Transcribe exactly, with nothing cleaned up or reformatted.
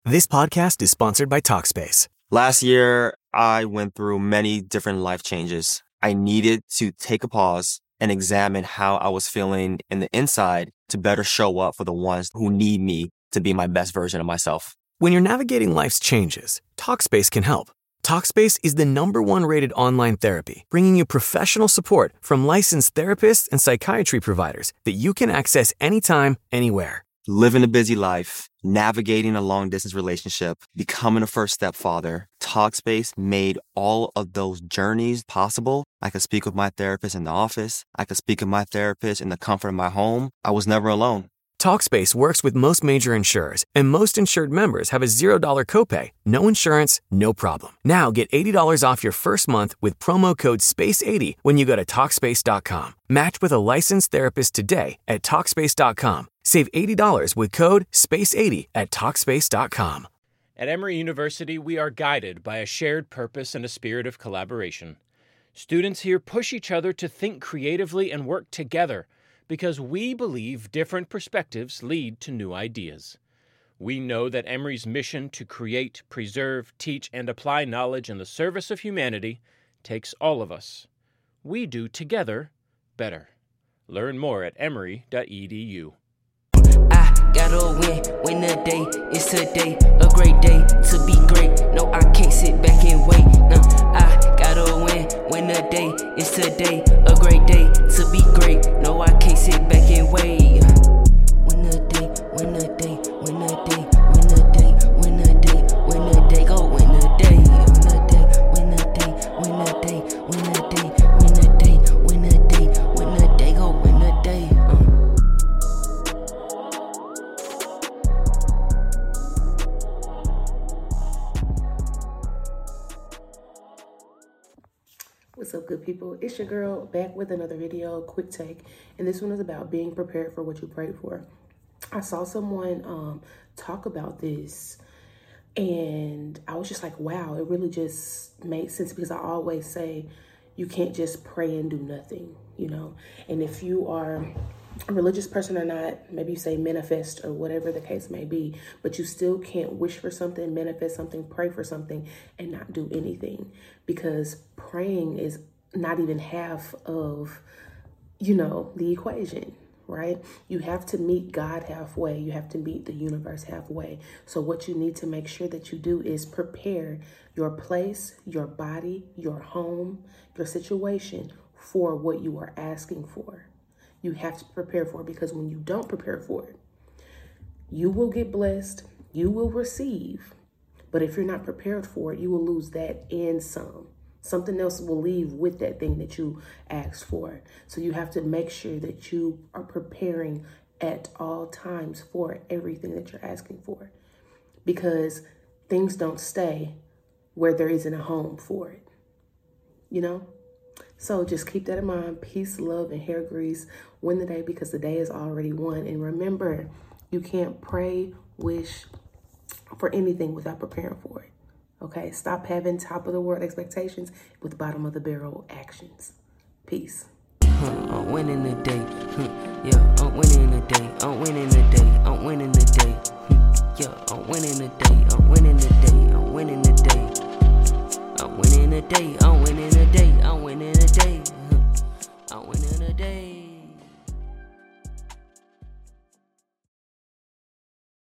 This podcast is sponsored by Talkspace. Last year, I went through many different life changes. I needed to take a pause and examine how I was feeling in the inside to better show up for the ones who need me to be my best version of myself. When you're navigating life's changes, Talkspace can help. Talkspace is the number one rated online therapy, bringing you professional support from licensed therapists and psychiatry providers that you can access anytime, anywhere. Living a busy life, navigating a long-distance relationship, becoming a first-step father, Talkspace made all of those journeys possible. I could speak with my therapist in the office. I could speak with my therapist in the comfort of my home. I was never alone. Talkspace works with most major insurers, and most insured members have a zero dollars copay. No insurance, no problem. Now get eighty dollars off your first month with promo code space eighty when you go to Talkspace dot com. Match with a licensed therapist today at Talkspace dot com. Save eighty dollars with code space eighty at Talkspace dot com. At Emory University, we are guided by a shared purpose and a spirit of collaboration. Students here push each other to think creatively and work together, because we believe different perspectives lead to new ideas. We know that Emory's mission to create, preserve, teach, and apply knowledge in the service of humanity takes all of us. We do together better. Learn more at emory dot e d u. I gotta win, win the day, it's today, a great day to be great. No, I can't sit back and wait. No, I gotta win, win the day, it's today, a great day to be great. No, I can't sit back and wait. Win the day, win the day, win the day, win the day, win the day, win the day, go win the day, win the day, win the day, win the day, win the day, win the day, win the day, win the day, go win the day. Uh. What's up, good people? It's your girl back with another video, quick take, and this one is about being prepared for what you prayed for. I saw someone um, talk about this, and I was just like, wow, it really just made sense, because I always say you can't just pray and do nothing, you know. And if you are a religious person or not, maybe you say manifest or whatever the case may be, but you still can't wish for something, manifest something, pray for something, and not do anything, because praying is not even half of, you know, the equation, right? You have to meet God halfway. You have to meet the universe halfway. So what you need to make sure that you do is prepare your place, your body, your home, your situation for what you are asking for. You have to prepare for it, because when you don't prepare for it, you will get blessed, you will receive, but if you're not prepared for it, you will lose that and some. Something else will leave with that thing that you asked for. So you have to make sure that you are preparing at all times for everything that you're asking for, because things don't stay where there isn't a home for it, you know? So just keep that in mind. Peace, love, and hair grease. Win the day, because the day is already won. And remember, you can't pray, wish for anything without preparing for it. Okay? Stop having top of the world expectations with bottom of the barrel actions. Peace. I'm winning the day. Yeah, I'm winning the day. I'm winning the day. I'm winning the day. Yeah, I'm winning the day.